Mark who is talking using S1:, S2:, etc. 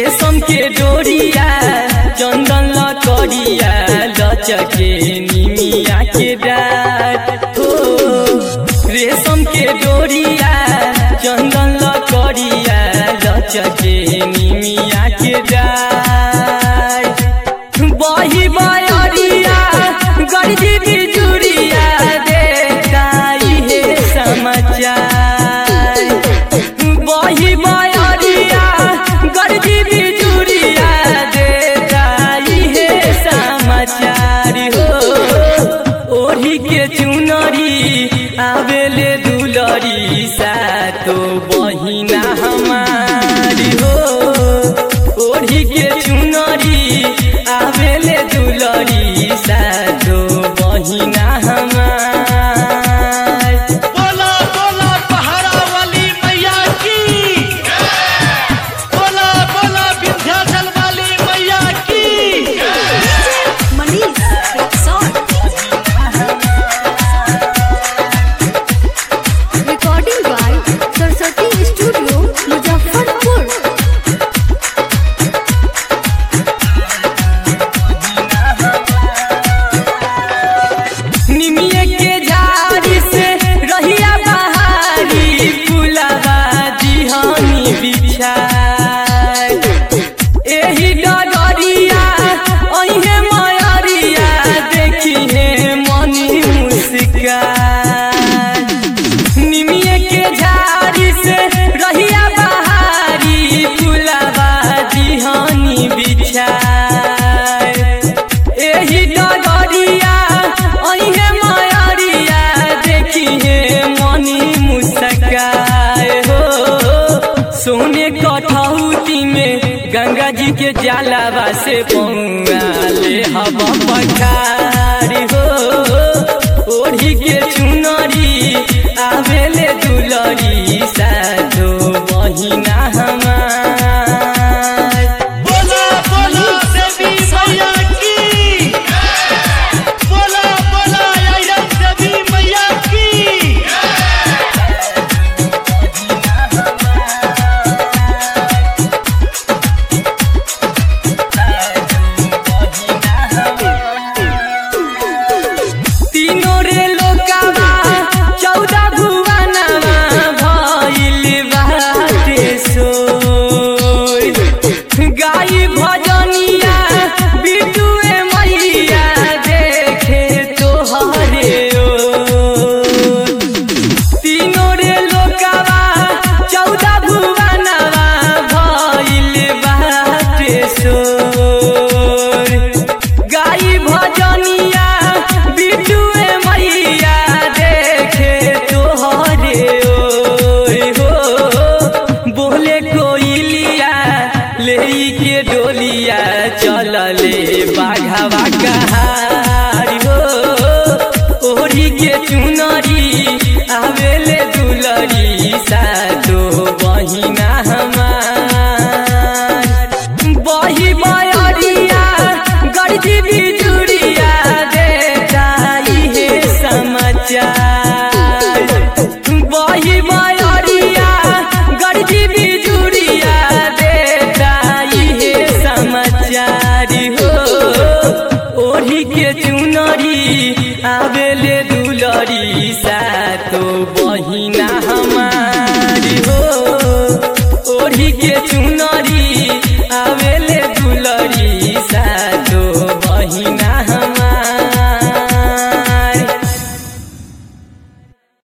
S1: रेशम के डोरिया चंदन लकड़िया लचके निमिया के डाट हो। रेशम के डोरिया चंदन लकड़िया लचके निमिया के डाट। बही बयरिया गरजी बिजुरिया देखा इहे समाचार। बही बयरिया गरजी बिजुरिया देखा इहे समाचार हो। ओढ़ी के चुनरी आवेले दुलरी सातो बहिना हमारी हो। ओढ़ी के चुनरी आवेले दुलरी सातो बहिना हमार।
S2: बोला बोला पहाड़ा वाली मैया की, बोला बोला विंध्याचल वाली मैया की।
S3: Manish recording by Saraswati studio Muzaffarpur.
S1: निमिये के झाड़ी से रहिया बहारी फुलवा दिहनी बिछाय। एही डगरिया अइहे मयरिया देखी हे मनी मुस्कान। निमिये के झाड़ी से रहिया बहारी फुलवा दिहनी बिछाय। एही डगरिया अइहे मयरिया देखी हे मनी मुस्काए हो। सोने कठौती में गंगा जी के जलावा से पौआले हवा पखारी हो। ओढ़ी के चुनरी आवेले दुलरी साधो बहिना हमार।
S2: बोला बोला देवी मैया की, बोला बोला आयरन देवी मैया की।
S1: तीनों रे लोकावा 14 भुवनवा भइल बाटे सोय। गाई भजनिया बिटुए मैया देखे तोहरे ओर। तीनों रे लोकावा 14 भुवनवा भइल बाटे सोर। गाई भजनिया बिटुए मैया देखे तोहरे ओर हो। बोले कोइलिया लेई के डोलिया चलले बाघवा कहारी हो। ओढ़ी के चुनरी आवेले दुलरी सातो बहिना हमार। बही बयरिया गरजी बिजुरिया देखा इहे समाचार। बही बयरिया गरजी बिजुरिया देखा इहे समाचार हो। ओढ़ी के चुनरी आवेले दुलरी सातो बहिना